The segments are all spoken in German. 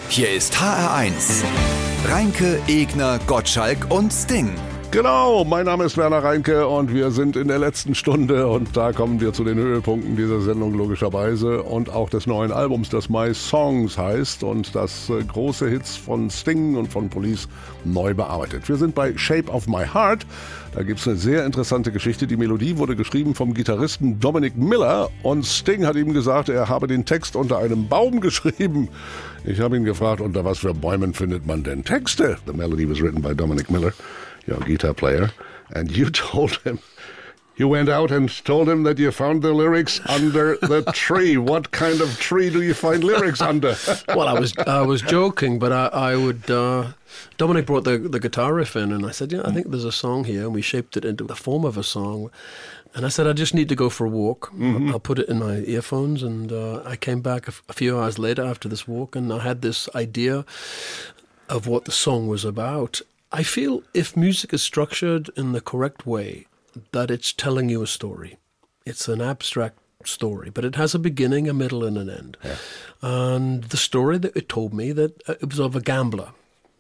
Hier ist HR1. Reinke, Egner, Gottschalk und Sting. Genau, mein Name ist Werner Reinke und wir sind in der letzten Stunde und da kommen wir zu den Höhepunkten dieser Sendung logischerweise und auch des neuen Albums, das My Songs heißt und das große Hits von Sting und von Police neu bearbeitet. Wir sind bei Shape of My Heart, da gibt es eine sehr interessante Geschichte. Die Melodie wurde geschrieben vom Gitarristen Dominic Miller und Sting hat ihm gesagt, er habe den Text unter einem Baum geschrieben. Ich habe ihn gefragt, unter was für Bäumen findet man denn Texte? The melody was written by Dominic Miller, your guitar player, and you told him, you went out and told him that you found the lyrics under the tree. What kind of tree do you find lyrics under? Well, I was joking, but I would. Dominic brought the guitar riff in, and I said, I think there's a song here, and we shaped it into the form of a song. And I said, I just need to go for a walk. Mm-hmm. I'll put it in my earphones, and I came back a few hours later after this walk, and I had this idea of what the song was about. I feel if music is structured in the correct way, that it's telling you a story. It's an abstract story, but it has a beginning, a middle, and an end. Yeah. And the story that it told me that it was of a gambler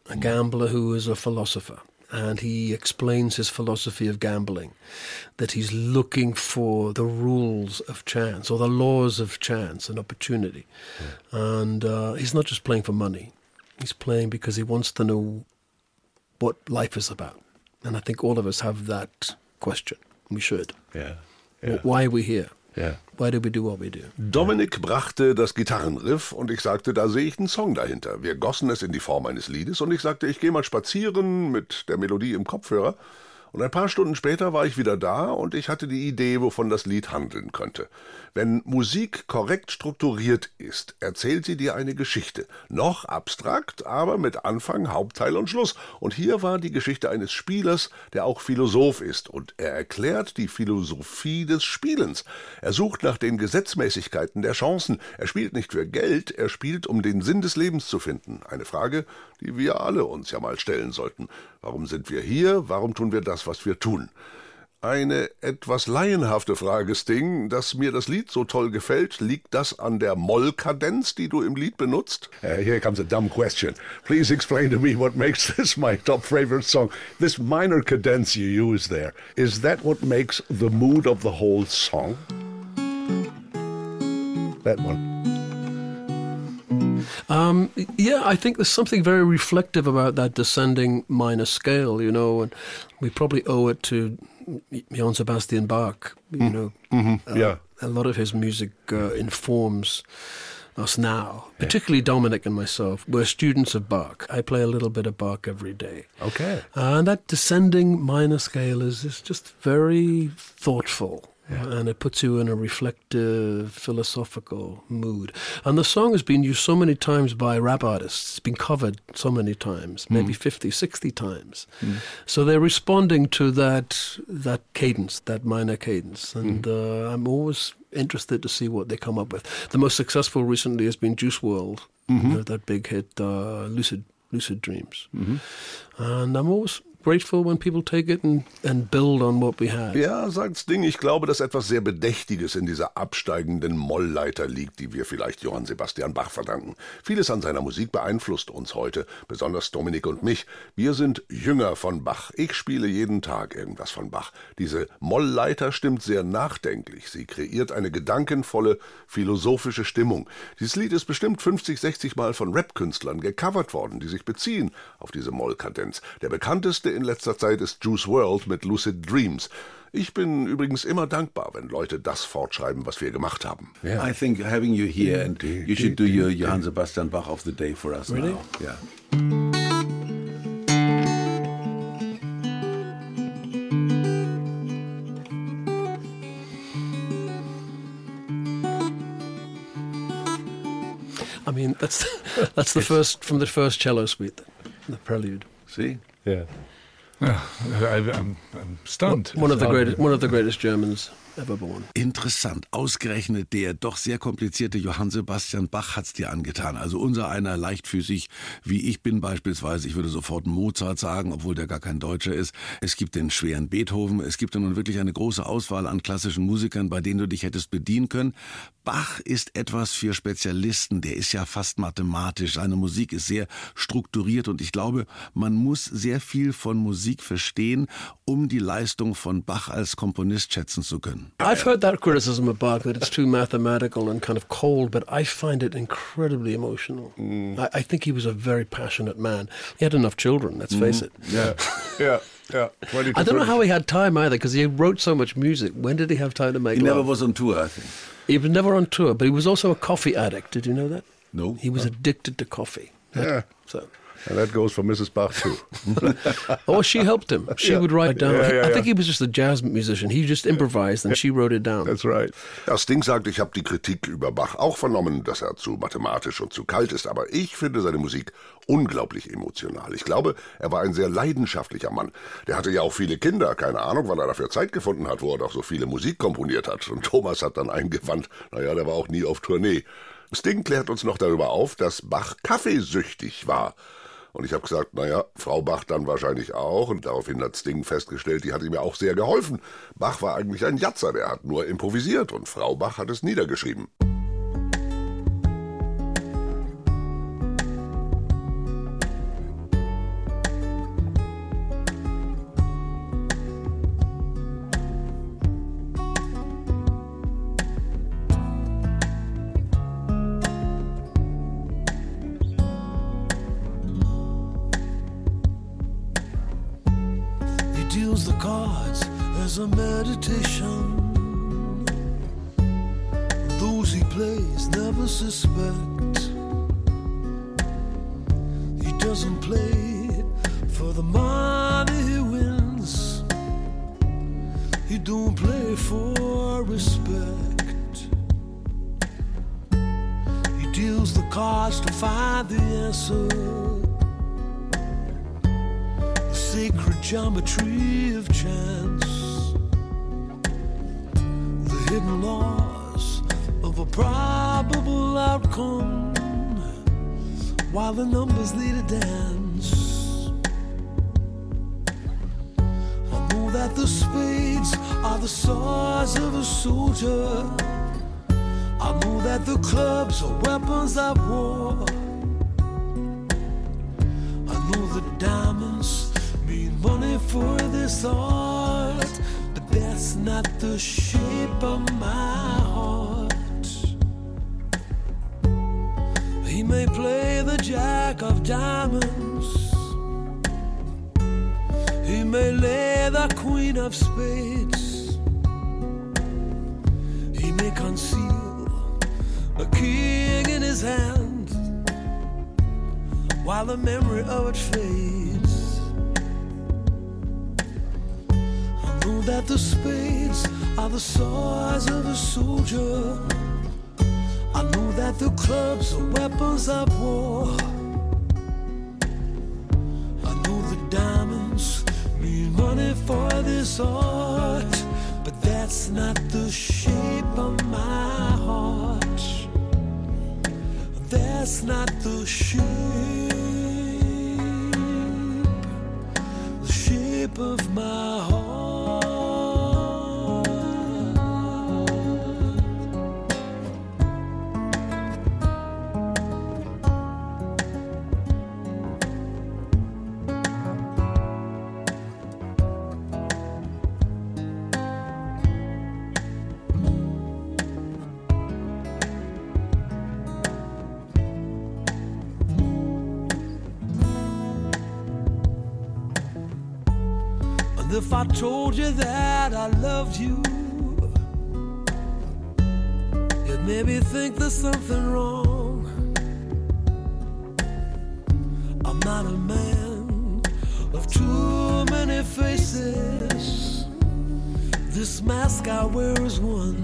who is a philosopher. And he explains his philosophy of gambling, that he's looking for the rules of chance or the laws of chance and opportunity. Yeah. And he's not just playing for money. He's playing because he wants to know what life is about. And I think all of us have that question. We should. Yeah. Why are we here? Yeah. Why do we do what we do? Dominic brachte das Gitarrenriff und ich sagte, da sehe ich einen Song dahinter. Wir gossen es in die Form eines Liedes und ich sagte, ich gehe mal spazieren mit der Melodie im Kopfhörer. Und ein paar Stunden später war ich wieder da und ich hatte die Idee, wovon das Lied handeln könnte. Wenn Musik korrekt strukturiert ist, erzählt sie dir eine Geschichte. Noch abstrakt, aber mit Anfang, Hauptteil und Schluss. Und hier war die Geschichte eines Spielers, der auch Philosoph ist. Und er erklärt die Philosophie des Spielens. Er sucht nach den Gesetzmäßigkeiten der Chancen. Er spielt nicht für Geld, er spielt, um den Sinn des Lebens zu finden. Eine Frage, die wir alle uns ja mal stellen sollten. Warum sind wir hier? Warum tun wir das, was wir tun? Eine etwas laienhafte Frage, Sting. Dass mir das Lied so toll gefällt, liegt das an der Mollkadenz, die du im Lied benutzt? Here comes a dumb question. Please explain to me what makes this my top favorite song. This minor cadence you use there, is that what makes the mood of the whole song? That one. Yeah, I think there's something very reflective about that descending minor scale, and we probably owe it to Johann Sebastian Bach. Yeah. A lot of his music informs us now, particularly Dominic and myself. We're students of Bach. I play a little bit of Bach every day. Okay. And that descending minor scale is just very thoughtful. Yeah. And it puts you in a reflective, philosophical mood. And the song has been used so many times by rap artists. It's been covered so many times, maybe 50, 60 times. So they're responding to that cadence, that minor cadence. And I'm always interested to see what they come up with. The most successful recently has been Juice WRLD, that big hit, Lucid Dreams. And I'm always grateful when people take it and build on what we have. Ja, sagt Sting, ich glaube, dass etwas sehr Bedächtiges in dieser absteigenden Mollleiter liegt, die wir vielleicht Johann Sebastian Bach verdanken. Vieles an seiner Musik beeinflusst uns heute, besonders Dominik und mich. Wir sind Jünger von Bach. Ich spiele jeden Tag irgendwas von Bach. Diese Mollleiter stimmt sehr nachdenklich. Sie kreiert eine gedankenvolle, philosophische Stimmung. Dieses Lied ist bestimmt 50, 60 Mal von Rap-Künstlern gecovert worden, die sich beziehen auf diese Mollkadenz. Der bekannteste in letzter Zeit ist Juice WRLD mit Lucid Dreams. Ich bin übrigens immer dankbar, wenn Leute das fortschreiben, was wir gemacht haben. Yeah. I think having you here, and you should do your Johann Sebastian Bach of the day for us really? Now. Yeah. I mean, that's the first from the first cello suite, the prelude. See? Yeah. I'm stunned. One of the greatest Germans. ever born. Interessant. Ausgerechnet der doch sehr komplizierte Johann Sebastian Bach hat's dir angetan. Also unser einer leichtfüßig, wie ich bin beispielsweise. Ich würde sofort Mozart sagen, obwohl der gar kein Deutscher ist. Es gibt den schweren Beethoven. Es gibt nun wirklich eine große Auswahl an klassischen Musikern, bei denen du dich hättest bedienen können. Bach ist etwas für Spezialisten. Der ist ja fast mathematisch. Seine Musik ist sehr strukturiert und ich glaube, man muss sehr viel von Musik verstehen, um die Leistung von Bach als Komponist schätzen zu können. I've heard that criticism of Bach, that it's too mathematical and kind of cold, but I find it incredibly emotional. I think he was a very passionate man. He had enough children, let's face it. Yeah. I don't know how he had time either, because he wrote so much music. When did he have time to make He never love? was on tour, I think. He was never on tour, but he was also a coffee addict. Did you know that? No. He was addicted to coffee. Yeah. So. And that goes for Mrs. Bach too. Oh, she helped him. She would write down. Yeah. I think he was just a jazz musician. He just improvised and she wrote it down. That's right. Ja, Sting sagt, ich habe die Kritik über Bach auch vernommen, dass er zu mathematisch und zu kalt ist, aber ich finde seine Musik unglaublich emotional. Ich glaube, er war ein sehr leidenschaftlicher Mann. Der hatte ja auch viele Kinder, keine Ahnung, wann er dafür Zeit gefunden hat, wo er doch so viele Musik komponiert hat. Und Thomas hat dann eingewandt, naja, der war auch nie auf Tournee. Sting klärt uns noch darüber auf, dass Bach kaffeesüchtig war. Und ich habe gesagt, naja, Frau Bach dann wahrscheinlich auch. Und daraufhin hat Sting festgestellt, die hat ihm ja auch sehr geholfen. Bach war eigentlich ein Jatzer, der hat nur improvisiert und Frau Bach hat es niedergeschrieben. Deals the cards as a meditation. Those he plays never suspect. He doesn't play for the money he wins. He don't play for respect. He deals the cards to find the answer. Sacred geometry of chance, the hidden laws of a probable outcome, while the numbers lead a dance. I know that the spades are the swords of a soldier. I know that the clubs are weapons of war. I know the diamonds money for this art, but that's not the shape of my heart. He may play the jack of diamonds, he may lay the queen of spades, he may conceal a king in his hand while the memory of it fades. That the spades are the swords of a soldier. I know that the clubs are weapons of war. I know the diamonds mean money for this art, but that's not the shape of my heart. That's not the shape of my heart. If I told you that I loved you, you'd maybe think there's something wrong. I'm not a man of too many faces. This mask I wear is one.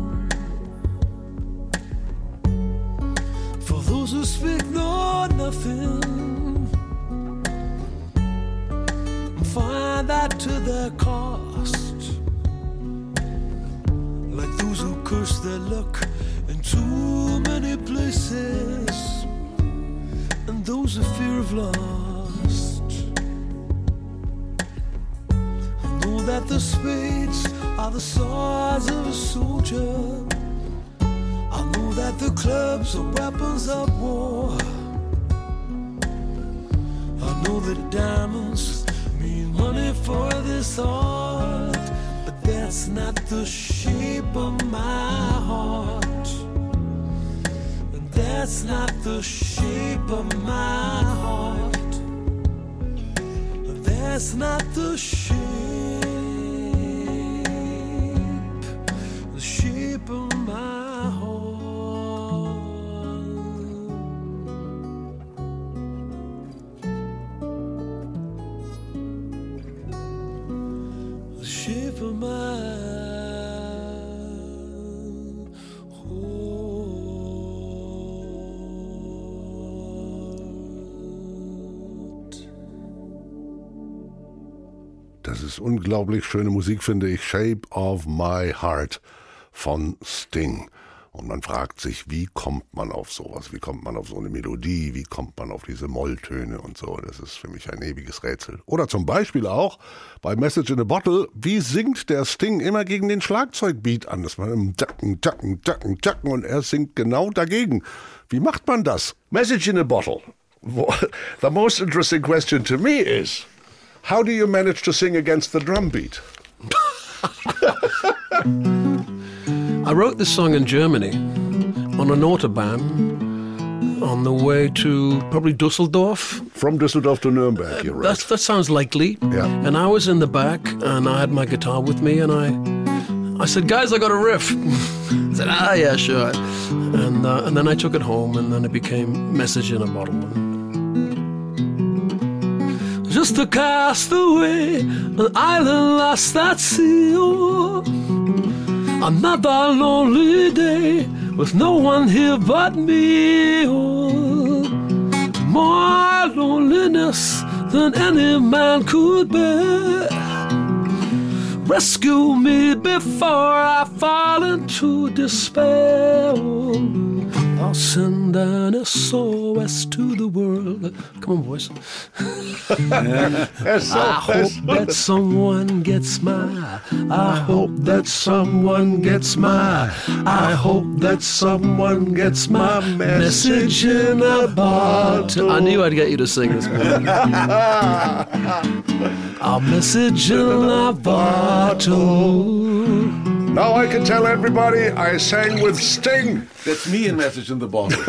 For those who speak know nothing, find that to their cost. 'cause they look in too many places, and those are fear of lost. I know that the spades are the swords of a soldier. I know that the clubs are weapons of war. I know that diamonds mean money for this art, but that's not the shape of my heart. And that's not the shape of my heart. That's not the shape of my heart. The shape of my heart. Das ist unglaublich schöne Musik, finde ich. Shape of My Heart von Sting. Und man fragt sich, wie kommt man auf sowas? Wie kommt man auf so eine Melodie? Wie kommt man auf diese Molltöne und so? Das ist für mich ein ewiges Rätsel. Oder zum Beispiel auch bei Message in a Bottle, wie singt der Sting immer gegen den Schlagzeugbeat an? Das war im Tacken, Tacken, Tacken, Tacken und er singt genau dagegen. Wie macht man das? Message in a Bottle. The most interesting question to me is, how do you manage to sing against the drum beat? I wrote this song in Germany on an Autobahn on the way to probably Dusseldorf. From Düsseldorf to Nuremberg, you're right. That sounds likely. Yeah. And I was in the back and I had my guitar with me and I said, guys, I got a riff. I said, yeah, sure. And then I took it home and then it became Message in a Bottle. Just a castaway, an island lost at sea. Oh, another lonely day with no one here but me. Oh, more loneliness than any man could bear. Rescue me before I fall into despair. Oh, I'll send an SOS to the world. Come on, boys. I hope that someone gets my. I hope that someone gets my. I hope that someone gets my message in a bottle. I knew I'd get you to sing this one. Our message in a bottle. Now I can tell everybody I sang with Sting. That's me in Message in the Bottle.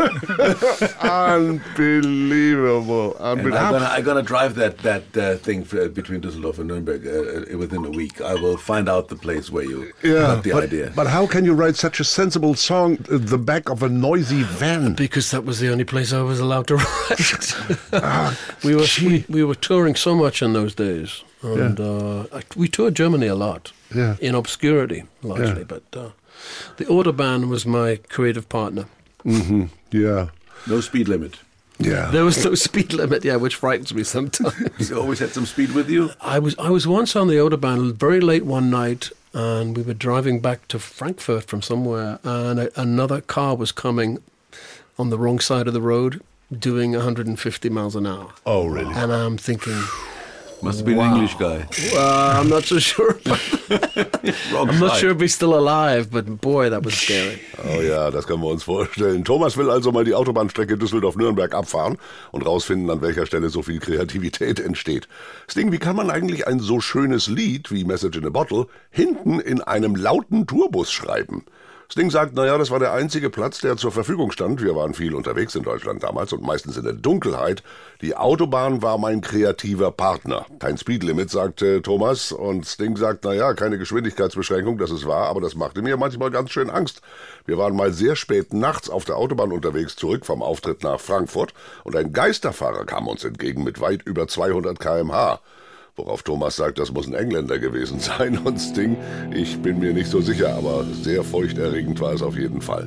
Unbelievable. And I'm gonna drive that thing between Düsseldorf and Nuremberg within a week. I will find out the place where you got the idea. But how can you write such a sensible song at the back of a noisy van? Because that was the only place I was allowed to write. We were touring so much in those days. And we toured Germany a lot, in obscurity largely, but the Autobahn was my creative partner. Mm-hmm. Yeah. No speed limit. Yeah. There was no speed limit, which frightens me sometimes. You always had some speed with you? I was once on the Autobahn very late one night, and we were driving back to Frankfurt from somewhere, and another car was coming on the wrong side of the road, doing 150 miles an hour. Oh, really? And I'm thinking... Must have been an English guy. I'm not so sure. I'm not sure if he's still alive, but boy, that was scary. Oh ja, das können wir uns vorstellen. Thomas will also mal die Autobahnstrecke Düsseldorf-Nürnberg abfahren und rausfinden, an welcher Stelle so viel Kreativität entsteht. Sting, wie kann man eigentlich ein so schönes Lied wie Message in a Bottle hinten in einem lauten Tourbus schreiben? Sting sagt, naja, das war der einzige Platz, der zur Verfügung stand. Wir waren viel unterwegs in Deutschland damals und meistens in der Dunkelheit. Die Autobahn war mein kreativer Partner. Kein Speedlimit, sagte Thomas. Und Sting sagt, naja, keine Geschwindigkeitsbeschränkung, das ist wahr, aber das machte mir manchmal ganz schön Angst. Wir waren mal sehr spät nachts auf der Autobahn unterwegs, zurück vom Auftritt nach Frankfurt. Und ein Geisterfahrer kam uns entgegen mit weit über 200 km/h. Worauf Thomas sagt, das muss ein Engländer gewesen sein. Und Sting, ich bin mir nicht so sicher, aber sehr furchterregend war es auf jeden Fall.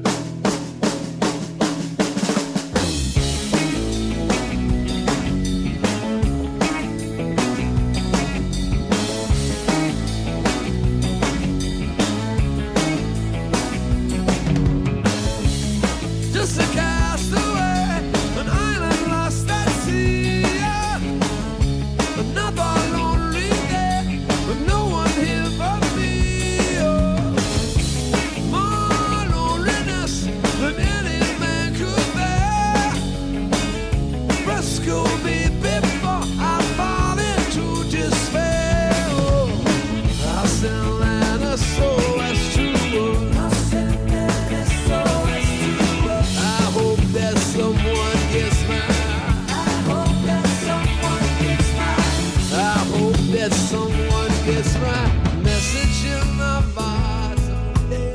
rescue me before I fall into despair. I send an SOS to the world. I send an SOS to the world. I hope that someone gets mine. I hope that someone gets mine. I hope that someone gets my message in the bottom.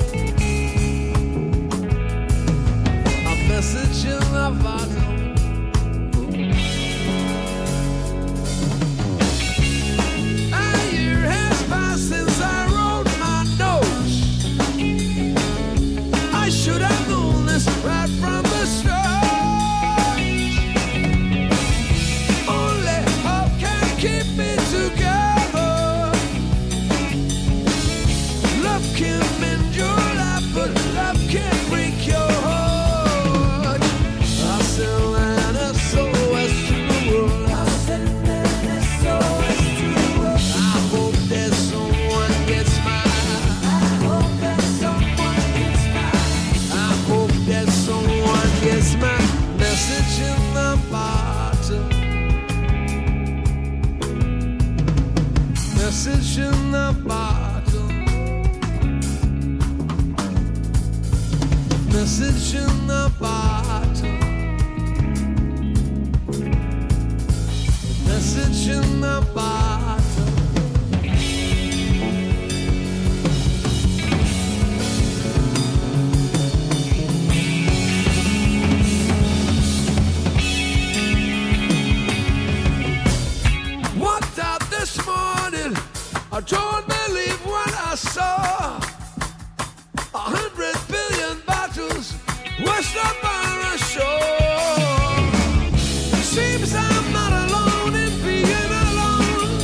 A message in the bottom. A year has passed since I wrote my notes. I should have known this right from the start. Only hope can keep me together. Love can mend your life, but love can't break your heart. I send an SOS to the world. I send an SOS to the world. I hope that someone gets mine. I hope that someone gets mine. I hope that someone gets my message in the bottom. Message in the bottom. Message in the bottom. Message in the bottom. Walked out this morning, I don't believe what I saw. 100 billion bottles washed up on a shore. Seems I'm not alone in being alone.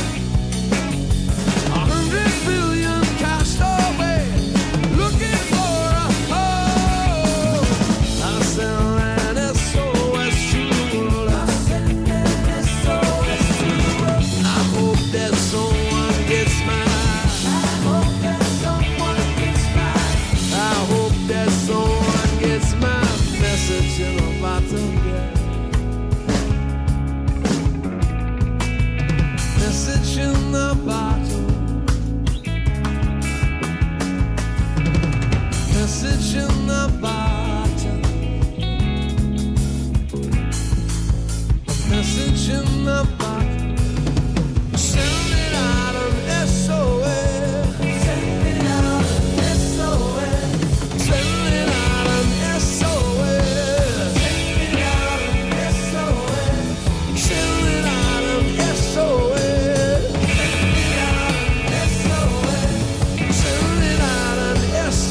100 billion cast away, looking for a home. I send an SOS to the world. I send an SOS to the world. I hope that someone gets mine. I hope that someone gets mine. I hope that someone gets my message in the bottom. Yeah. Message in the bottom. Message in the bottom. Message in the bottom. Send it out of SOS. Send it out of SOS. Send it out of SOS. Send it out of SOS. Send it out of SOS. Send it out of SOS.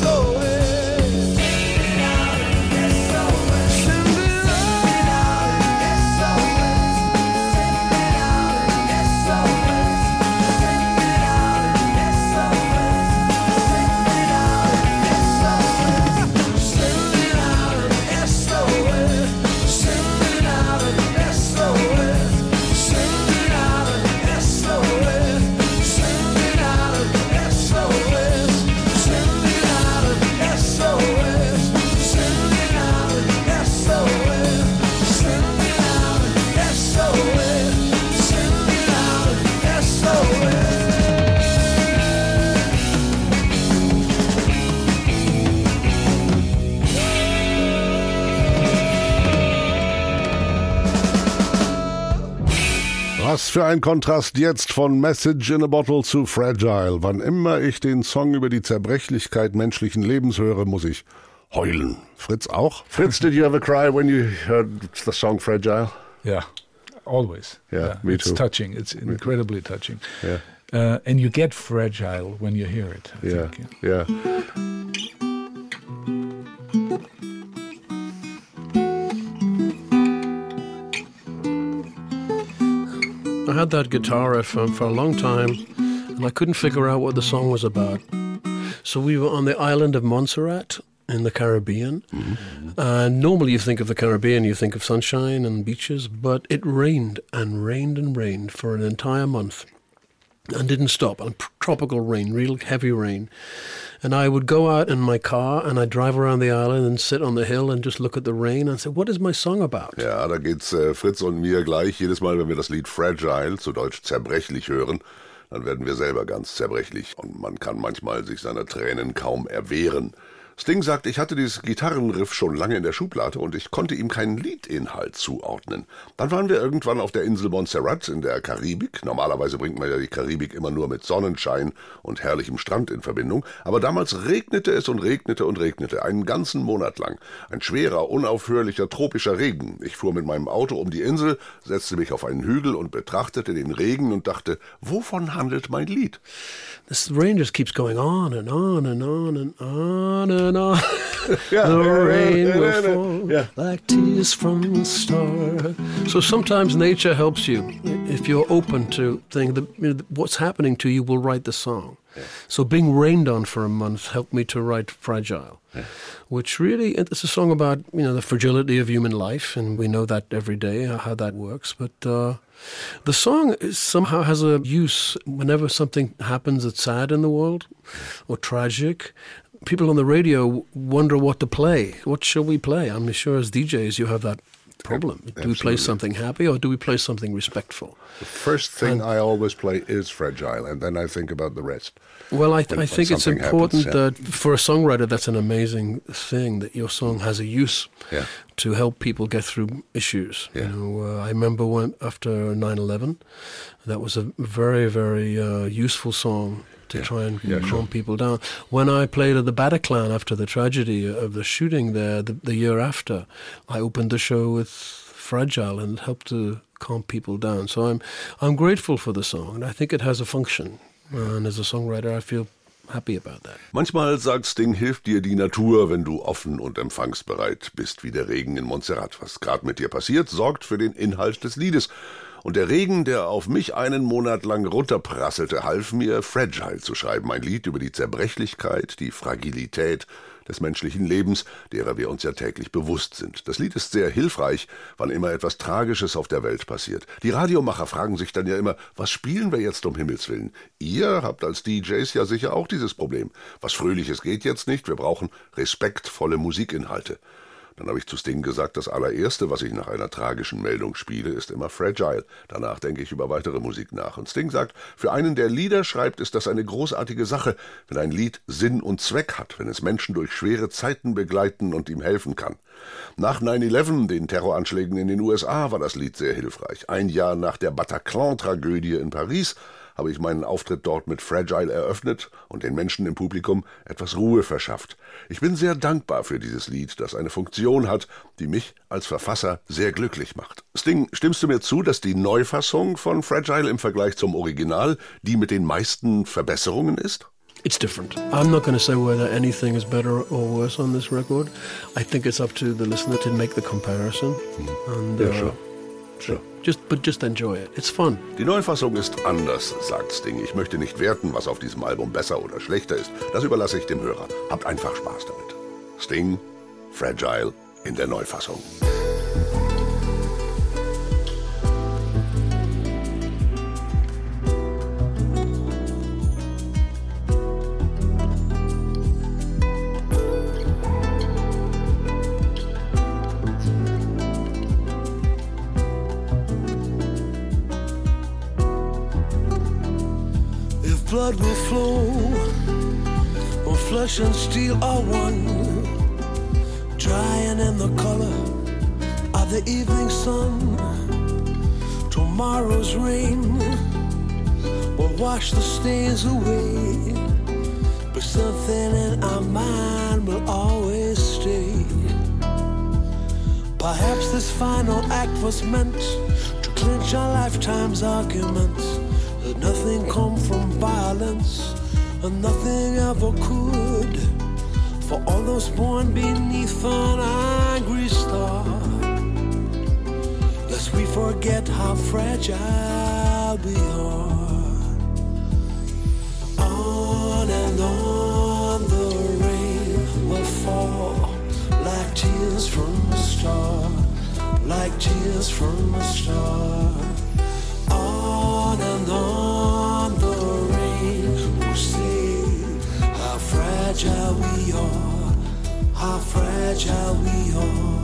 Was für ein Kontrast jetzt von Message in a Bottle zu Fragile. Wann immer ich den Song über die Zerbrechlichkeit menschlichen Lebens höre, muss ich heulen. Fritz auch? Fritz, did you ever cry when you heard the song Fragile? Yeah, always. Yeah, me it's too. touching. It's incredibly touching. Yeah. And you get fragile when you hear it. I Yeah, think. yeah. I had that guitar riff for a long time, and I couldn't figure out what the song was about. So we were on the island of Montserrat in the Caribbean. And normally you think of the Caribbean, you think of sunshine and beaches, but it rained and rained and rained for an entire month and didn't stop. I'm tropical rain, real heavy rain. And I would go out in my car and I'd drive around the island and sit on the hill and just look at the rain and say, what is my song about? Ja, da geht's Fritz und mir gleich. Jedes Mal, wenn wir das Lied Fragile, zu Deutsch zerbrechlich, hören, dann werden wir selber ganz zerbrechlich. Und man kann manchmal sich seiner Tränen kaum erwehren. Sting sagt, ich hatte dieses Gitarrenriff schon lange in der Schublade und ich konnte ihm keinen Liedinhalt zuordnen. Dann waren wir irgendwann auf der Insel Montserrat in der Karibik. Normalerweise bringt man ja die Karibik immer nur mit Sonnenschein und herrlichem Strand in Verbindung. Aber damals regnete es und regnete und regnete, einen ganzen Monat lang. Ein schwerer, unaufhörlicher, tropischer Regen. Ich fuhr mit meinem Auto um die Insel, setzte mich auf einen Hügel und betrachtete den Regen und dachte, wovon handelt mein Lied? This rain just keeps going on and on and on and on and on. Yeah, the rain will yeah, fall yeah. like tears from a star. So sometimes nature helps you. If you're open to things, what's happening to you will write the song. Yeah. So being rained on for a month helped me to write Fragile, which really, it's a song about, the fragility of human life, and we know that every day, how that works. But the song somehow has a use whenever something happens that's sad in the world or tragic. People on the radio wonder what to play. What shall we play? I'm sure as DJs you have that problem. Do we play something happy or do we play something respectful? The first thing I always play is Fragile, and then I think about the rest. Well, I think it's important happens, that for a songwriter, that's an amazing thing, that your song has a use to help people get through issues. Yeah. I remember after 9/11, that was a very, very useful song to try and calm people down. When I played at the Bataclan after the tragedy of the shooting there, the year after, I opened the show with Fragile and it helped to calm people down. So I'm grateful for the song, and I think it has a function. And as a songwriter, I feel happy about that. Manchmal, sagt Sting, hilft dir die Natur, wenn du offen und empfangsbereit bist, wie der Regen in Montserrat. Was gerade mit dir passiert, sorgt für den Inhalt des Liedes. Und der Regen, der auf mich einen Monat lang runterprasselte, half mir, Fragile zu schreiben. Ein Lied über die Zerbrechlichkeit, die Fragilität des menschlichen Lebens, derer wir uns ja täglich bewusst sind. Das Lied ist sehr hilfreich, wann immer etwas Tragisches auf der Welt passiert. Die Radiomacher fragen sich dann ja immer, was spielen wir jetzt um Himmels Willen? Ihr habt als DJs ja sicher auch dieses Problem. Was Fröhliches geht jetzt nicht, wir brauchen respektvolle Musikinhalte. Dann habe ich zu Sting gesagt, das allererste, was ich nach einer tragischen Meldung spiele, ist immer Fragile. Danach denke ich über weitere Musik nach. Und Sting sagt, für einen, der Lieder schreibt, ist das eine großartige Sache, wenn ein Lied Sinn und Zweck hat, wenn es Menschen durch schwere Zeiten begleiten und ihm helfen kann. Nach 9/11, den Terroranschlägen in den USA, war das Lied sehr hilfreich. Ein Jahr nach der Bataclan-Tragödie in Paris habe ich meinen Auftritt dort mit Fragile eröffnet und den Menschen im Publikum etwas Ruhe verschafft. Ich bin sehr dankbar für dieses Lied, das eine Funktion hat, die mich als Verfasser sehr glücklich macht. Sting, stimmst du mir zu, dass die Neufassung von Fragile im Vergleich zum Original die mit den meisten Verbesserungen ist? It's different. I'm not going to say whether anything is better or worse on this record. I think it's up to the listener to make the comparison. And, Sure. Just enjoy it. It's fun. Die Neufassung ist anders, sagt Sting. Ich möchte nicht werten, was auf diesem Album besser oder schlechter ist. Das überlasse ich dem Hörer. Habt einfach Spaß damit. Sting, Fragile in der Neufassung. Blood will flow, or flesh and steel are one, drying in the color of the evening sun. Tomorrow's rain will wash the stains away, but something in our mind will always stay. Perhaps this final act was meant to clinch our lifetime's arguments. That nothing come from violence, and nothing ever could. For all those born beneath an angry star, lest we forget how fragile we are. On and on the rain will fall, like tears from a star, like tears from a star. On and on the rain fragile we are, how fragile we are.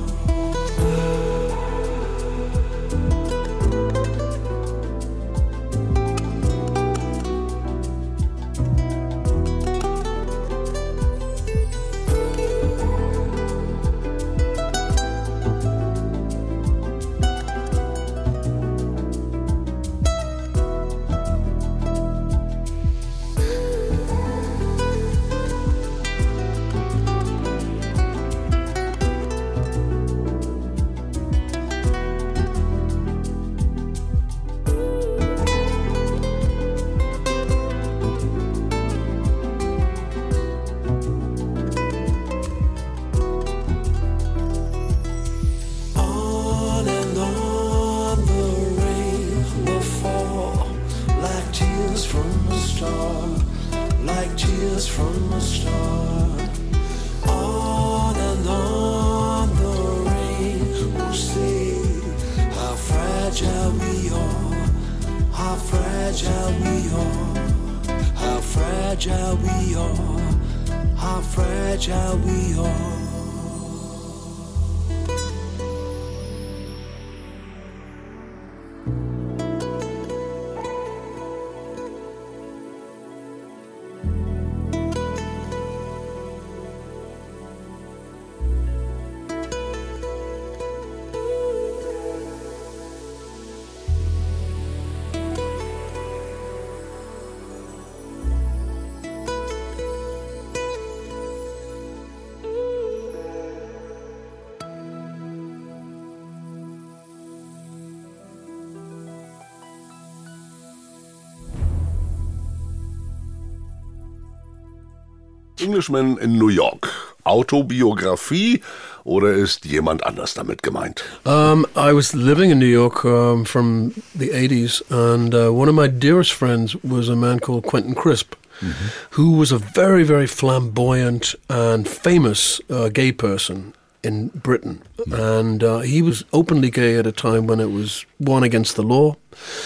Englishman in New York. Autobiografie oder ist jemand anders damit gemeint? I was living in New York from the 80s, and one of my dearest friends was a man called Quentin Crisp, who was a very, very flamboyant and famous gay person in Britain. And he was openly gay at a time when it was one against the law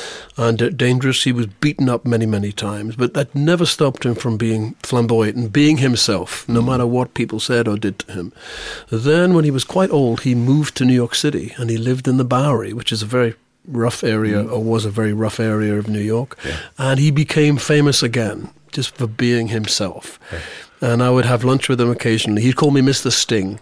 and dangerous. He was beaten up many, many times, but that never stopped him from being flamboyant and being himself, no matter what people said or did to him. Then, when he was quite old, he moved to New York City, and he lived in the Bowery, which is a very rough area, or was a very rough area of New York, and he became famous again, just for being himself. And I would have lunch with him occasionally. He'd call me Mr. Sting.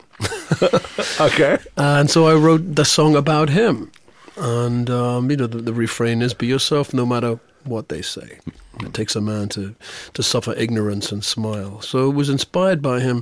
Okay. And so I wrote the song about him. And, the refrain is, be yourself no matter what they say. It takes a man to suffer ignorance and smile. So it was inspired by him.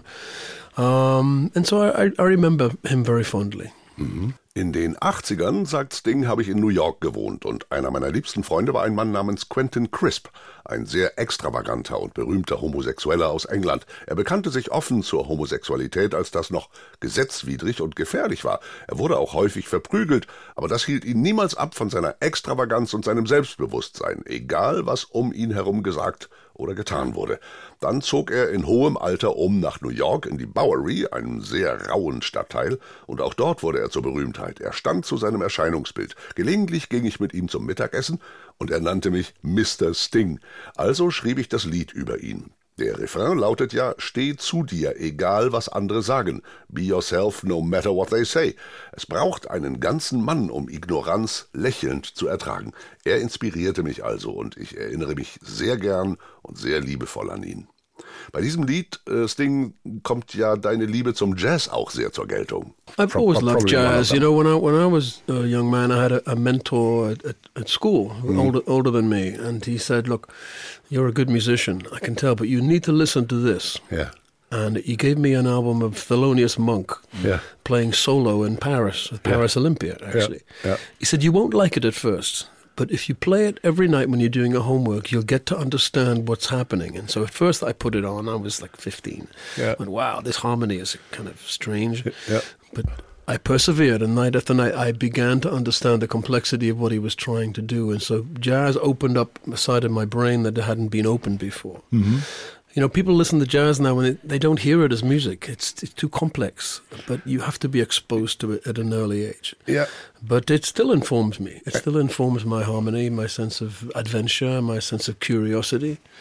And so I remember him very fondly. In den 80ern, sagt Sting, habe ich in New York gewohnt und einer meiner liebsten Freunde war ein Mann namens Quentin Crisp, ein sehr extravaganter und berühmter Homosexueller aus England. Er bekannte sich offen zur Homosexualität, als das noch gesetzwidrig und gefährlich war. Er wurde auch häufig verprügelt, aber das hielt ihn niemals ab von seiner Extravaganz und seinem Selbstbewusstsein, egal was um ihn herum gesagt oder getan wurde. Dann zog er in hohem Alter nach New York in die Bowery, einem sehr rauen Stadtteil, und auch dort wurde er zur Berühmtheit. Er stand zu seinem Erscheinungsbild. Gelegentlich ging ich mit ihm zum Mittagessen und er nannte mich Mr. Sting. Also schrieb ich das Lied über ihn. Der Refrain lautet ja, steh zu dir, egal was andere sagen. Be yourself, no matter what they say. Es braucht einen ganzen Mann, um Ignoranz lächelnd zu ertragen. Er inspirierte mich also und ich erinnere mich sehr gern und sehr liebevoll an ihn. Bei diesem Lied, Sting, kommt ja deine Liebe zum Jazz auch sehr zur Geltung. I've always loved jazz. You know, when I was a young man, I had a mentor at school, older than me, and he said, "Look, you're a good musician, I can tell, but you need to listen to this." Yeah. And he gave me an album of Thelonious Monk playing solo in Paris, at Paris Olympia, actually. Yeah. He said, you won't like it at first, but if you play it every night when you're doing your homework, you'll get to understand what's happening. And so at first I put it on, I was like 15. Yeah. And wow, this harmony is kind of strange. Yeah. But I persevered, and night after night I began to understand the complexity of what he was trying to do. And so jazz opened up a side of my brain that hadn't been opened before. Mm-hmm. You know, people listen to jazz now and they don't hear it as music. It's too complex, but you have to be exposed to it at an early age. Yeah. But it still informs me. It still informs my harmony, my sense of adventure, my sense of curiosity.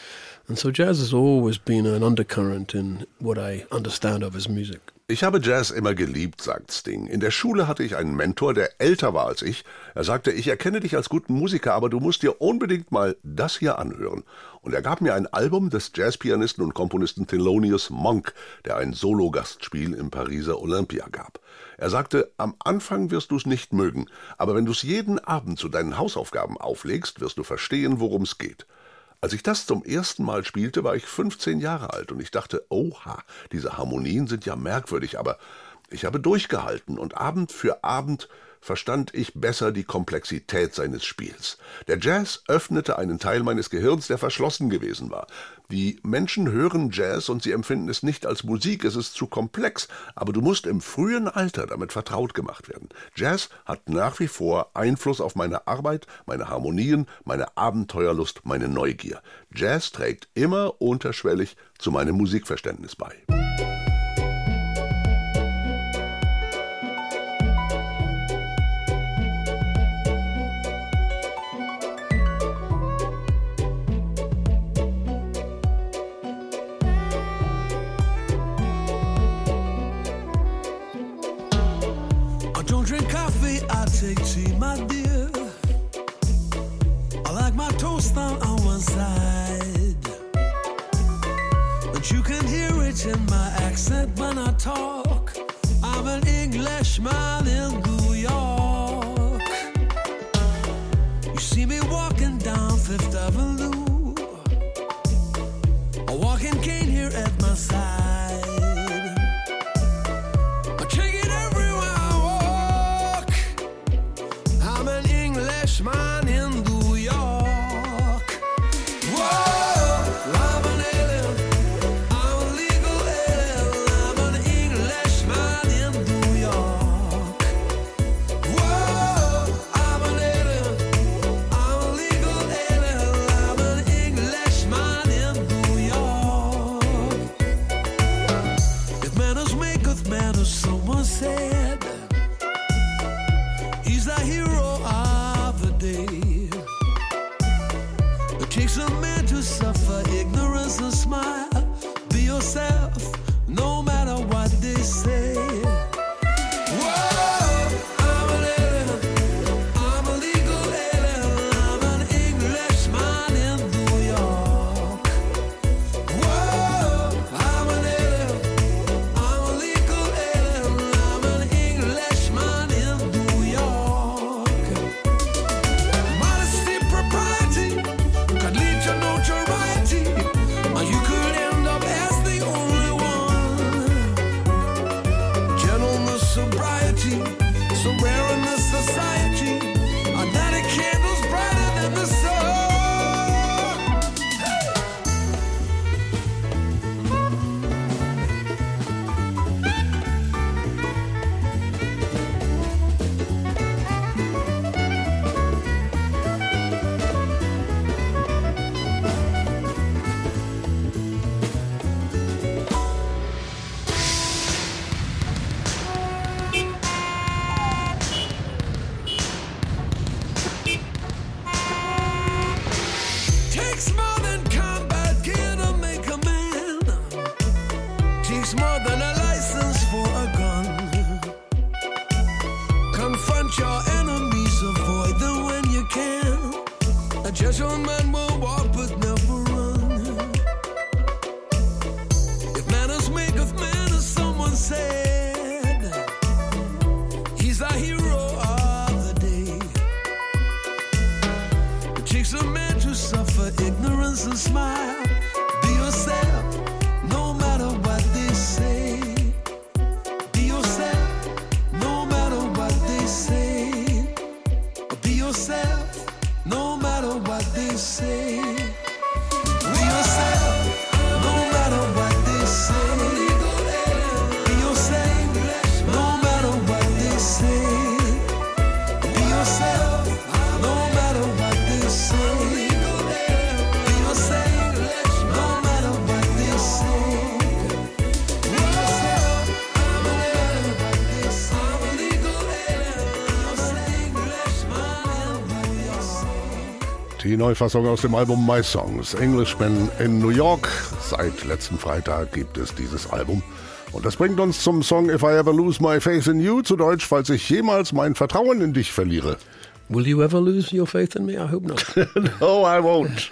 And so jazz has always been an undercurrent in what I understand of as music. Ich habe Jazz immer geliebt, sagt Sting. In der Schule hatte ich einen Mentor, der älter war als ich. Er sagte, ich erkenne dich als guten Musiker, aber du musst dir unbedingt mal das hier anhören. Und er gab mir ein Album des Jazzpianisten und Komponisten Thelonious Monk, der ein Solo-Gastspiel im Pariser Olympia gab. Er sagte, am Anfang wirst du es nicht mögen, aber wenn du es jeden Abend zu deinen Hausaufgaben auflegst, wirst du verstehen, worum es geht. Als ich das zum ersten Mal spielte, war ich 15 Jahre alt und ich dachte, oha, diese Harmonien sind ja merkwürdig, aber ich habe durchgehalten und Abend für Abend verstand ich besser die Komplexität seines Spiels. Der Jazz öffnete einen Teil meines Gehirns, der verschlossen gewesen war. Die Menschen hören Jazz und sie empfinden es nicht als Musik, es ist zu komplex, aber du musst im frühen Alter damit vertraut gemacht werden. Jazz hat nach wie vor Einfluss auf meine Arbeit, meine Harmonien, meine Abenteuerlust, meine Neugier. Jazz trägt immer unterschwellig zu meinem Musikverständnis bei. Take tea, my dear. I like my toast on one side, but you can hear it in my accent when I talk. I'm an Englishman in New York. You see me walking down Fifth Avenue, a walking cane here at my side. Man in New York. Whoa, I'm an alien, I'm a legal alien, I'm an Englishman in New York. Whoa, I'm an alien, I'm a legal alien, I'm an Englishman in New York. If manners maketh manners, someone said, he's the hero of the day. It takes a man to suffer ignorance and smile. Be yourself, no matter what they say. Whoa, I'm an alien, I'm a legal alien, I'm an Englishman in New York. Whoa, I'm an alien, I'm a legal alien, I'm an Englishman in New York. Modesty, propriety could lead to notoriety, or you could end up as the only one. Gentleness, sobriety, so rare in this society. Are not a candles brighter than the sun. Takes more than combat gear to make a man. Takes more than a license for a gun. Confront your enemies, avoid them when you can. A gentleman will walk but never run. If manners maketh manners, someone said, he's the hero of the day. It takes a man to suffer ignorance and smile. Be yourself, no matter what they say. Be yourself, no matter what they say. Be yourself, no matter what they say. Be yourself, no matter what they say. Be yourself, no matter what they say. Be yourself, no matter what they say. Be yourself, no matter what they say. Be yourself, no matter what they say. I'm a legal alien, I'm a Englishman in New York. Die Neufassung aus dem Album My Songs, Englishmen in New York. Seit letzten Freitag gibt es dieses Album. Und das bringt uns zum Song If I Ever Lose My Faith in You, zu Deutsch, falls ich jemals mein Vertrauen in dich verliere. Will you ever lose your faith in me? I hope not. No, I won't.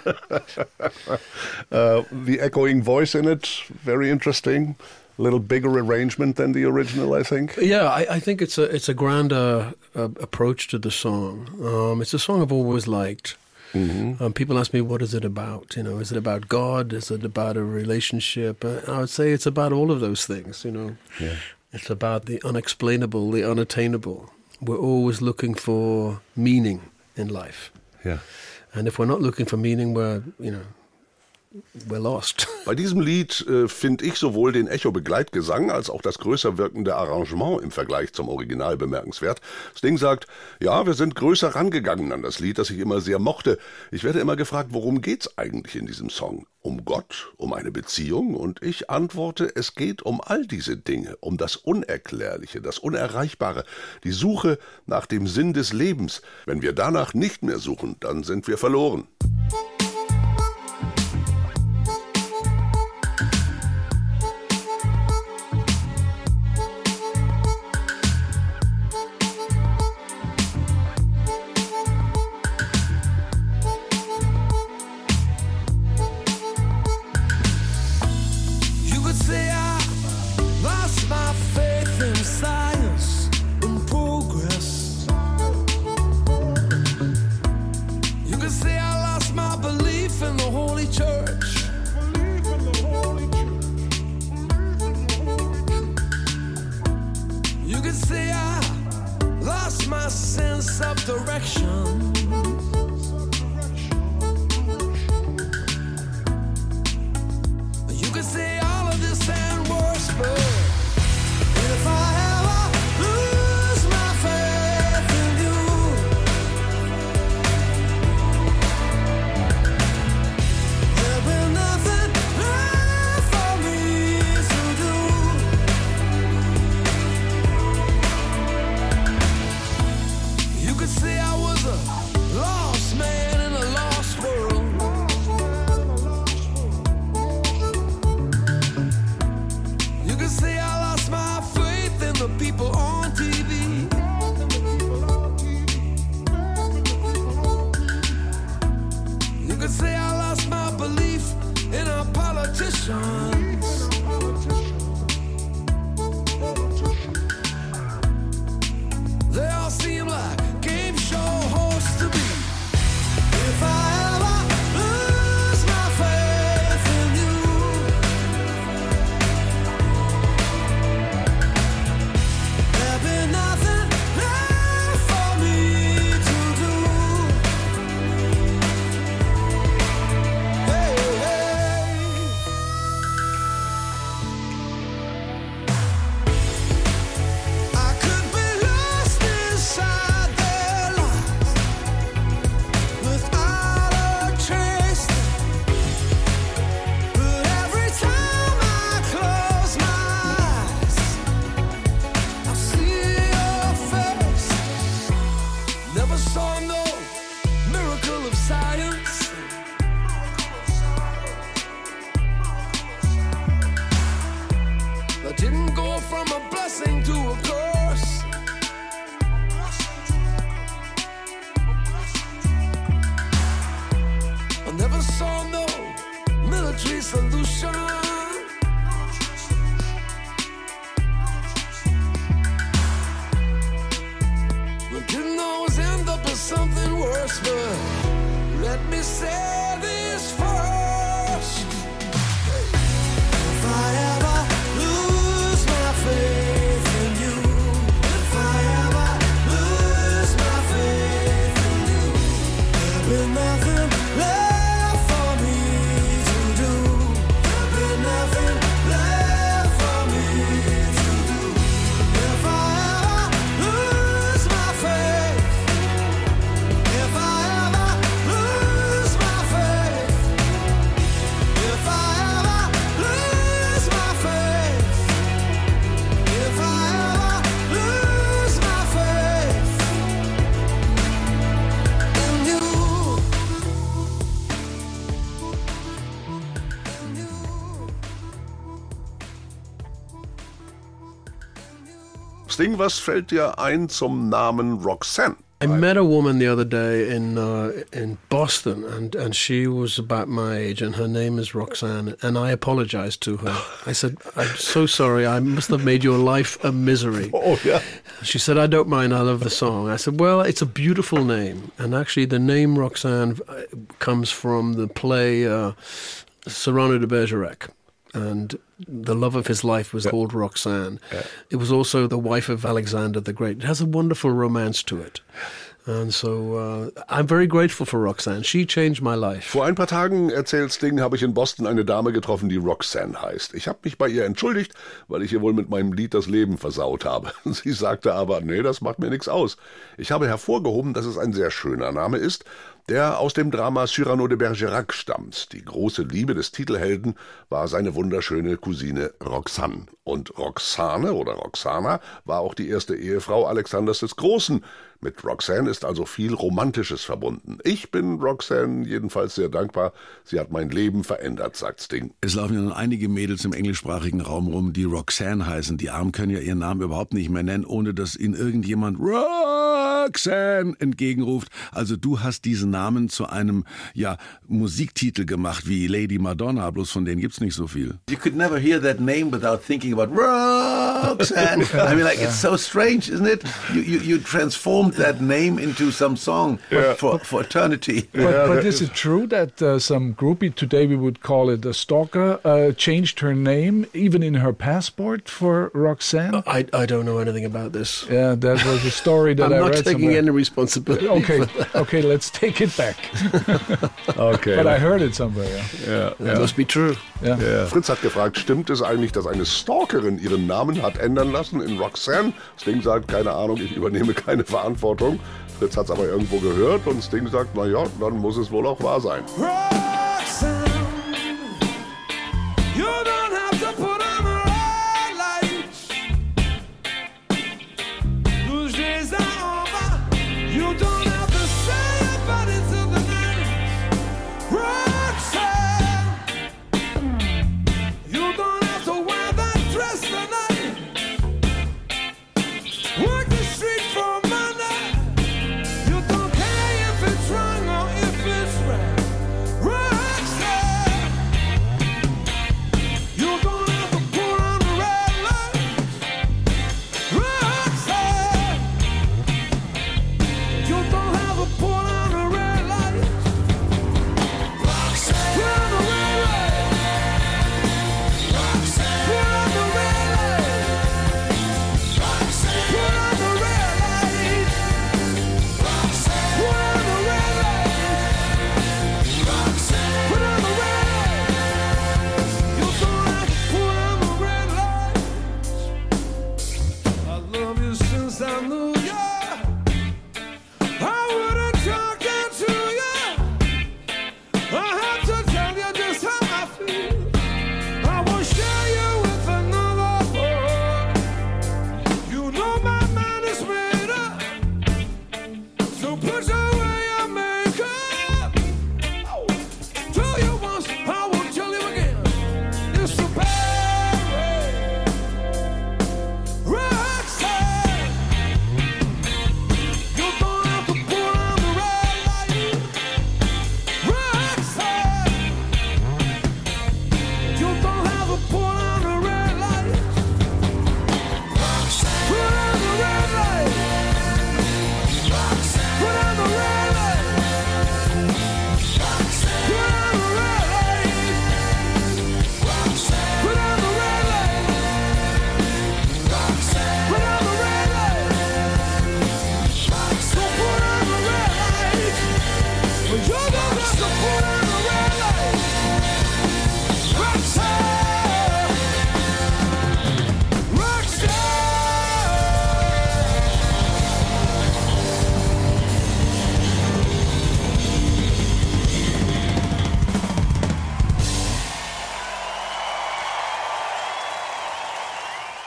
The echoing voice in it, very interesting. A little bigger arrangement than the original, I think. Yeah, I think it's a grander approach to the song. It's a song I've always liked. Mm-hmm. People ask me, what is it about? You know, is it about God? Is it about a relationship? I would say it's about all of those things, you know. Yeah. It's about the unexplainable, the unattainable. We're always looking for meaning in life. Yeah. And if we're not looking for meaning, we're lost. Bei diesem Lied finde ich sowohl den Echo-Begleitgesang als auch das größer wirkende Arrangement im Vergleich zum Original bemerkenswert. Sting sagt, ja, wir sind größer rangegangen an das Lied, das ich immer sehr mochte. Ich werde immer gefragt, worum geht's eigentlich in diesem Song? Um Gott? Um eine Beziehung? Und ich antworte, es geht um all diese Dinge, um das Unerklärliche, das Unerreichbare, die Suche nach dem Sinn des Lebens. Wenn wir danach nicht mehr suchen, dann sind wir verloren. If I ever lose my faith Sting, was fällt dir ein zum Namen Roxanne? I met a woman the other day in Boston, and she was about my age, and her name is Roxanne, and I apologized to her. I said, I'm so sorry, I must have made your life a misery. Oh, yeah. She said, I don't mind, I love the song. I said, well, it's a beautiful name, and actually the name Roxanne comes from the play Cyrano de Bergerac. And the love of his life was called Roxanne. Yeah. It was also the wife of Alexander the Great. It has a wonderful romance to it. And so I'm very grateful for Roxanne. She changed my life. Vor ein paar Tagen, erzählt Sting, habe ich in Boston eine Dame getroffen, die Roxanne heißt. Ich habe mich bei ihr entschuldigt, weil ich ihr wohl mit meinem Lied das Leben versaut habe. Sie sagte aber, nee, das macht mir nichts aus. Ich habe hervorgehoben, dass es ein sehr schöner Name ist, der aus dem Drama Cyrano de Bergerac stammt. Die große Liebe des Titelhelden war seine wunderschöne Cousine Roxanne. Und Roxane oder Roxana war auch die erste Ehefrau Alexanders des Großen. Mit Roxanne ist also viel Romantisches verbunden. Ich bin Roxanne jedenfalls sehr dankbar. Sie hat mein Leben verändert, sagt Sting. Es laufen ja nun einige Mädels im englischsprachigen Raum rum, die Roxanne heißen. Die Armen können ja ihren Namen überhaupt nicht mehr nennen, ohne dass ihnen irgendjemand Roxanne entgegenruft. Also du hast diesen Namen zu einem Musiktitel gemacht wie Lady Madonna, bloß von denen gibt's nicht so viel. You could never hear that name without thinking about Roxanne. I mean, it's so strange, isn't it? You transformed that name into some song for eternity. But is it true that some groupie, today we would call it a stalker, changed her name even in her passport for Roxanne? I don't know anything about this. Yeah, that was a story that I read I'm not taking somewhere. any responsibility. Okay, let's take it back. Okay. But I heard it somewhere. That must be true. Yeah. Fritz hat gefragt, stimmt es eigentlich, dass eine Stalkerin ihren Namen hat ändern lassen in Roxanne? Sting sagt, keine Ahnung, ich übernehme keine Verantwortung. Fritz hat es aber irgendwo gehört und Sting sagt, na ja, dann muss es wohl auch wahr sein. Roxanne, you don't have to put on the red lights. Those days are over. You don't have to say about it till the night. Roxanne, you don't have to wear that dress tonight. Work the street for money. You don't care if it's wrong or if it's right.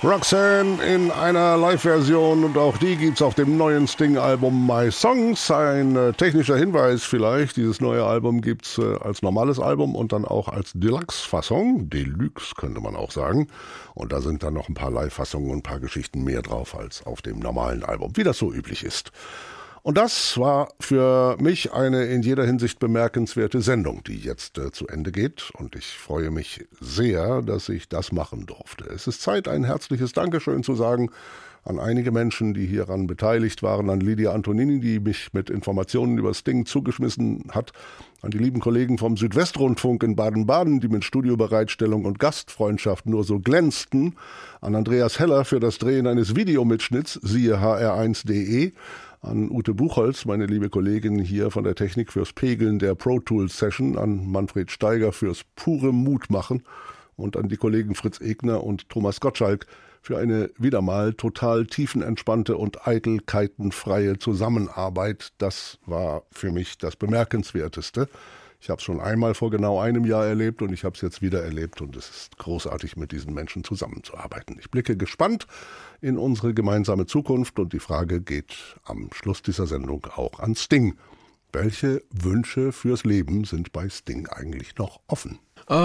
Roxanne in einer Live-Version und auch die gibt's auf dem neuen Sting-Album My Songs. Ein technischer Hinweis vielleicht, dieses neue Album gibt's als normales Album und dann auch als Deluxe-Fassung. Deluxe könnte man auch sagen. Und da sind dann noch ein paar Live-Fassungen und ein paar Geschichten mehr drauf als auf dem normalen Album, wie das so üblich ist. Und das war für mich eine in jeder Hinsicht bemerkenswerte Sendung, die jetzt zu Ende geht. Und ich freue mich sehr, dass ich das machen durfte. Es ist Zeit, ein herzliches Dankeschön zu sagen an einige Menschen, die hieran beteiligt waren. An Lydia Antonini, die mich mit Informationen über Sting zugeschmissen hat. An die lieben Kollegen vom Südwestrundfunk in Baden-Baden, die mit Studiobereitstellung und Gastfreundschaft nur so glänzten. An Andreas Heller für das Drehen eines Videomitschnitts, siehe hr1.de. An Ute Buchholz, meine liebe Kollegin hier von der Technik fürs Pegeln der Pro Tools Session, an Manfred Steiger fürs pure Mutmachen und an die Kollegen Fritz Egner und Thomas Gottschalk für eine wieder mal total tiefenentspannte und eitelkeitenfreie Zusammenarbeit. Das war für mich das Bemerkenswerteste. Ich habe es schon einmal vor genau einem Jahr erlebt und ich habe es jetzt wieder erlebt und es ist großartig, mit diesen Menschen zusammenzuarbeiten. Ich blicke gespannt in unsere gemeinsame Zukunft und die Frage geht am Schluss dieser Sendung auch an Sting. Welche Wünsche fürs Leben sind bei Sting eigentlich noch offen?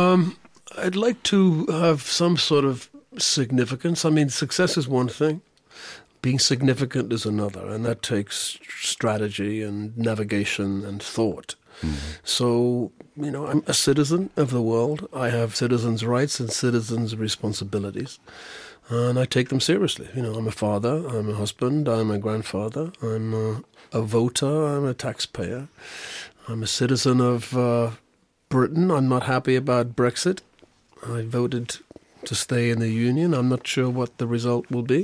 I'd like to have some sort of significance. I mean, success is one thing. Being significant is another, and that takes strategy and navigation and thought. So, you know, I'm a citizen of the world. I have citizens' rights and citizens' responsibilities, and I take them seriously. You know, I'm a father, I'm a husband, I'm a grandfather, I'm a voter, I'm a taxpayer. I'm a citizen of Britain. I'm not happy about Brexit. I voted to stay in the Union. I'm not sure what the result will be.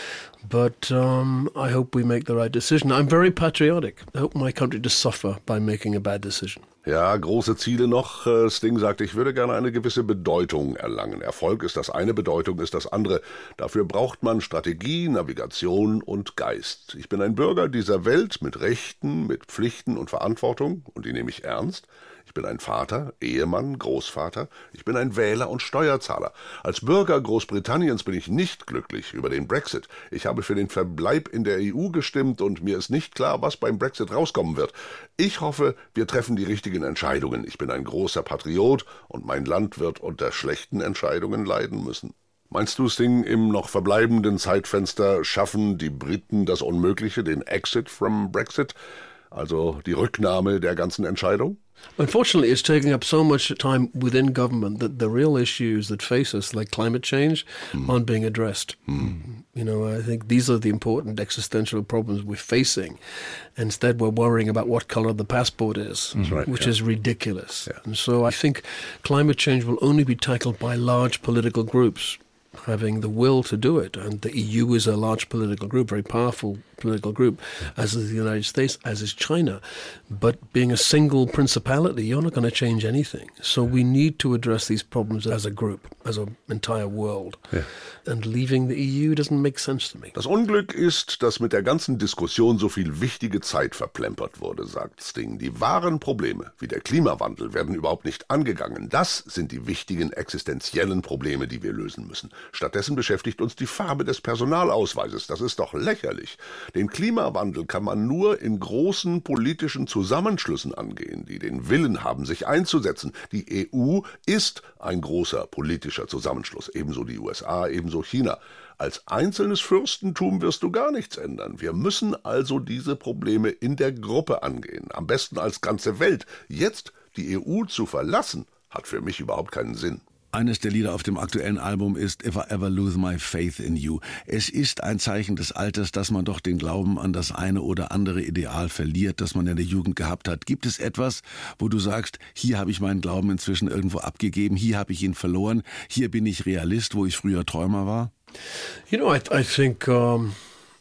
But I hope we make the right decision. I'm very patriotic. I hope my country does suffer by making a bad decision. Ja, große Ziele noch. Sting sagt, ich würde gerne eine gewisse Bedeutung erlangen. Erfolg ist das eine, Bedeutung ist das andere. Dafür braucht man Strategie, Navigation und Geist. Ich bin ein Bürger dieser Welt mit Rechten, mit Pflichten und Verantwortung und die nehme ich ernst. Ich bin ein Vater, Ehemann, Großvater. Ich bin ein Wähler und Steuerzahler. Als Bürger Großbritanniens bin ich nicht glücklich über den Brexit. Ich habe für den Verbleib in der EU gestimmt und mir ist nicht klar, was beim Brexit rauskommen wird. Ich hoffe, wir treffen die richtigen Entscheidungen. Ich bin ein großer Patriot und mein Land wird unter schlechten Entscheidungen leiden müssen. Meinst du, Sting, im noch verbleibenden Zeitfenster schaffen die Briten das Unmögliche, den Exit from Brexit, also die Rücknahme der ganzen Entscheidung? Unfortunately, it's taking up so much time within government that the real issues that face us, like climate change, aren't being addressed. You know, I think these are the important existential problems we're facing. Instead, we're worrying about what color the passport is, which is ridiculous. Yeah. And so I think climate change will only be tackled by large political groups having the will to do it. And the EU is a large political group, very powerful political group, as is the United States, as is China. But being a single principality, you're not going to change anything. So we need to address these problems as a group, as an entire world. Yeah. And leaving the EU doesn't make sense to me. Das Unglück ist, dass mit der ganzen Diskussion so viel wichtige Zeit verplempert wurde, sagt Sting. Die wahren Probleme, wie der Klimawandel, werden überhaupt nicht angegangen. Das sind die wichtigen existenziellen Probleme, die wir lösen müssen. Stattdessen beschäftigt uns die Farbe des Personalausweises. Das ist doch lächerlich. Den Klimawandel kann man nur in großen politischen Zusammenschlüssen angehen, die den Willen haben, sich einzusetzen. Die EU ist ein großer politischer Zusammenschluss, ebenso die USA, ebenso China. Als einzelnes Fürstentum wirst du gar nichts ändern. Wir müssen also diese Probleme in der Gruppe angehen, am besten als ganze Welt. Jetzt die EU zu verlassen, hat für mich überhaupt keinen Sinn. Eines der Lieder auf dem aktuellen Album ist If I Ever Lose My Faith in You. Es ist ein Zeichen des Alters, dass man doch den Glauben an das eine oder andere Ideal verliert, das man in der Jugend gehabt hat. Gibt es etwas, wo du sagst, hier habe ich meinen Glauben inzwischen irgendwo abgegeben, hier habe ich ihn verloren, hier bin ich Realist, wo ich früher Träumer war? You know, I think I'm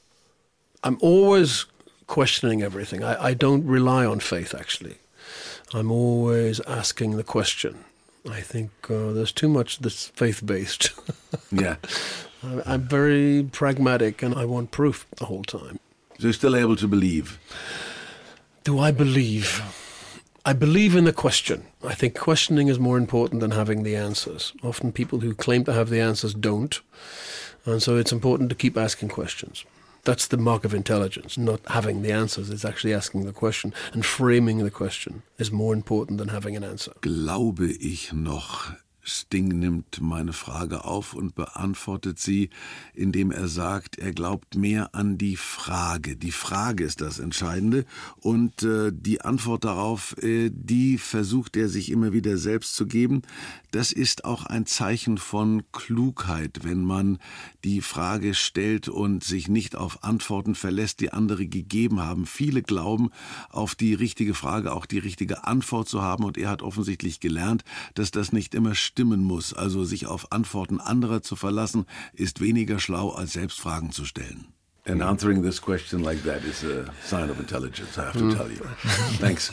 always questioning everything. I don't rely on faith, actually. I'm always asking the question. I think there's too much that's faith-based. Yeah. I'm very pragmatic and I want proof the whole time. So you're still able to believe? Do I believe? I believe in the question. I think questioning is more important than having the answers. Often people who claim to have the answers don't. And so it's important to keep asking questions. That's the mark of intelligence, not having the answers. It's actually asking the question, and framing the question is more important than having an answer. Glaube ich noch. Sting nimmt meine Frage auf und beantwortet sie, indem er sagt, er glaubt mehr an die Frage. Die Frage ist das Entscheidende und die Antwort darauf, die versucht er sich immer wieder selbst zu geben. Das ist auch ein Zeichen von Klugheit, wenn man die Frage stellt und sich nicht auf Antworten verlässt, die andere gegeben haben. Viele glauben, auf die richtige Frage auch die richtige Antwort zu haben und er hat offensichtlich gelernt, dass das nicht immer stimmen muss. Also sich auf Antworten anderer zu verlassen, ist weniger schlau, als selbst Fragen zu stellen. And answering this question like that is a sign of intelligence, I have to tell you. Thanks.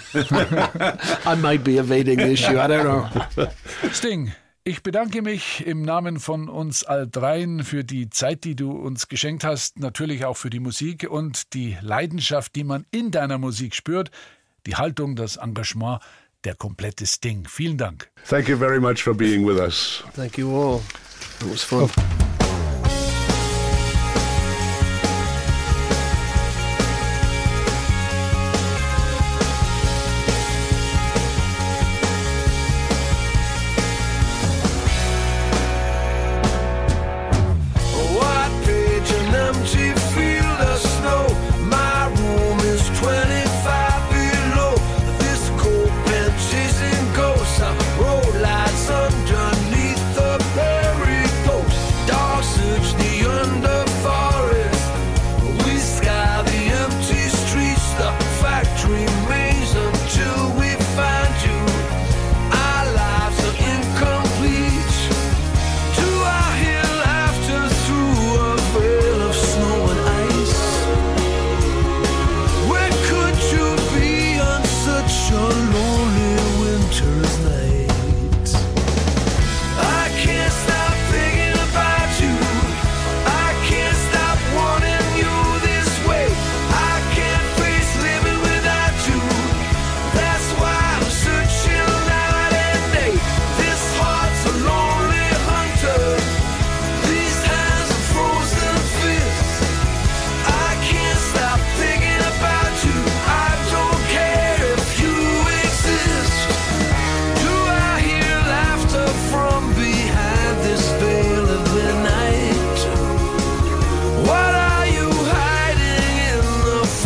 I might be evading the issue, I don't know. Sting, ich bedanke mich im Namen von uns all dreien für die Zeit, die du uns geschenkt hast, natürlich auch für die Musik und die Leidenschaft, die man in deiner Musik spürt, die Haltung, das Engagement, der komplette Sting. Vielen Dank. Thank you very much for being with us. Thank you all. It was fun.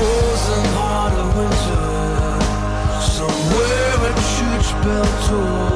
Bell tour.